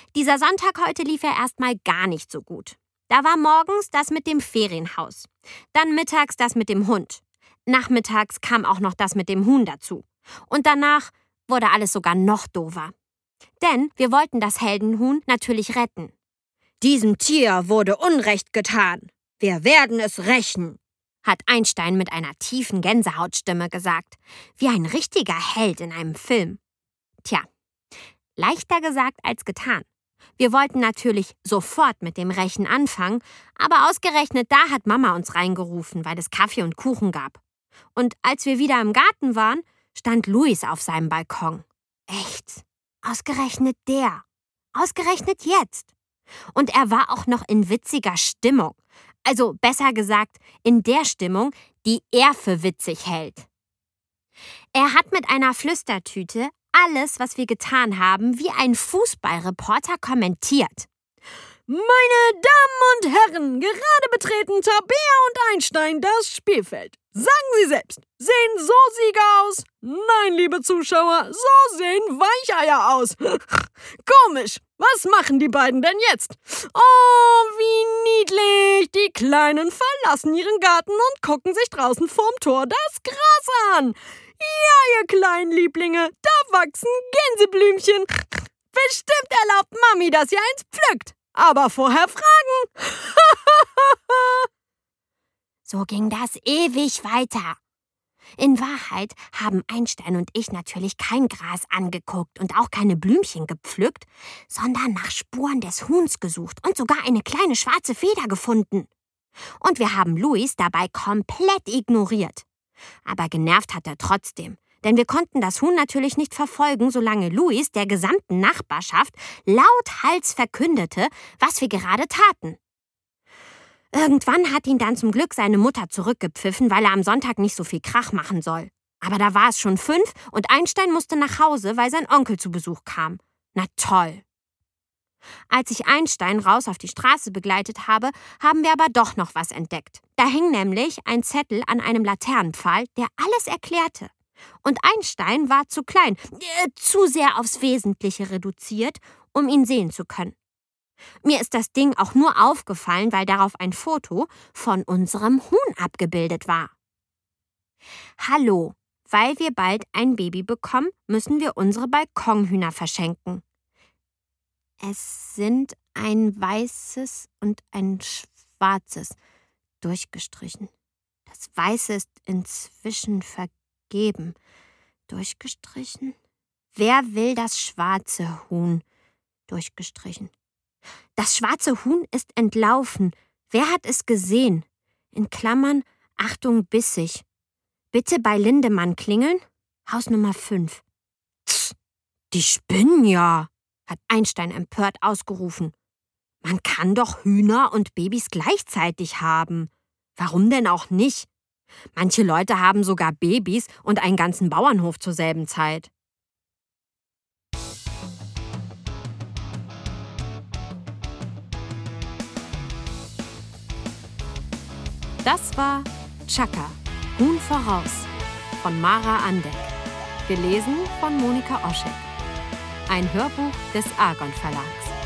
Dieser Sonntag heute lief ja erstmal gar nicht so gut. Da war morgens das mit dem Ferienhaus, dann mittags das mit dem Hund. Nachmittags kam auch noch das mit dem Huhn dazu. Und danach wurde alles sogar noch doofer. Denn wir wollten das Heldenhuhn natürlich retten. Diesem Tier wurde Unrecht getan. Wir werden es rächen, hat Einstein mit einer tiefen Gänsehautstimme gesagt, wie ein richtiger Held in einem Film. Tja, leichter gesagt als getan. Wir wollten natürlich sofort mit dem Rächen anfangen, aber ausgerechnet da hat Mama uns reingerufen, weil es Kaffee und Kuchen gab. Und als wir wieder im Garten waren, stand Luis auf seinem Balkon. Echt? Ausgerechnet der. Ausgerechnet jetzt. Und er war auch noch in witziger Stimmung. Also besser gesagt, in der Stimmung, die er für witzig hält. Er hat mit einer Flüstertüte alles, was wir getan haben, wie ein Fußballreporter kommentiert. Meine Damen und Herren, gerade betreten Tabea und Einstein das Spielfeld. Sagen Sie selbst, sehen so Sieger aus? Nein, liebe Zuschauer, so sehen Weicheier aus. Komisch, was machen die beiden denn jetzt? Oh, wie niedlich. Die Kleinen verlassen ihren Garten und gucken sich draußen vorm Tor das Gras an. Ja, ihr kleinen Lieblinge, da wachsen Gänseblümchen. Bestimmt erlaubt Mami, dass ihr eins pflückt. Aber vorher fragen. So ging das ewig weiter. In Wahrheit haben Einstein und ich natürlich kein Gras angeguckt und auch keine Blümchen gepflückt, sondern nach Spuren des Huhns gesucht und sogar eine kleine schwarze Feder gefunden. Und wir haben Luis dabei komplett ignoriert. Aber genervt hat er trotzdem, denn wir konnten das Huhn natürlich nicht verfolgen, solange Luis der gesamten Nachbarschaft lauthals verkündete, was wir gerade taten. Irgendwann hat ihn dann zum Glück seine Mutter zurückgepfiffen, weil er am Sonntag nicht so viel Krach machen soll. Aber da war es schon 5 und Einstein musste nach Hause, weil sein Onkel zu Besuch kam. Na toll. Als ich Einstein raus auf die Straße begleitet habe, haben wir aber doch noch was entdeckt. Da hing nämlich ein Zettel an einem Laternenpfahl, der alles erklärte. Und Einstein war zu klein, zu sehr aufs Wesentliche reduziert, um ihn sehen zu können. Mir ist das Ding auch nur aufgefallen, weil darauf ein Foto von unserem Huhn abgebildet war. Hallo, weil wir bald ein Baby bekommen, müssen wir unsere Balkonhühner verschenken. Es sind ein weißes und ein schwarzes, durchgestrichen. Das Weiße ist inzwischen vergeben. Durchgestrichen? Wer will das schwarze Huhn? Durchgestrichen. Das schwarze Huhn ist entlaufen. Wer hat es gesehen? In Klammern, Achtung, bissig. Bitte bei Lindemann klingeln. Haus Nummer 5. Tsch, die spinnen ja, hat Einstein empört ausgerufen. Man kann doch Hühner und Babys gleichzeitig haben. Warum denn auch nicht? Manche Leute haben sogar Babys und einen ganzen Bauernhof zur selben Zeit. Das war Chaka, Huhn voraus von Mara Andeck. Gelesen von Monika Oschek. Ein Hörbuch des Argon Verlags.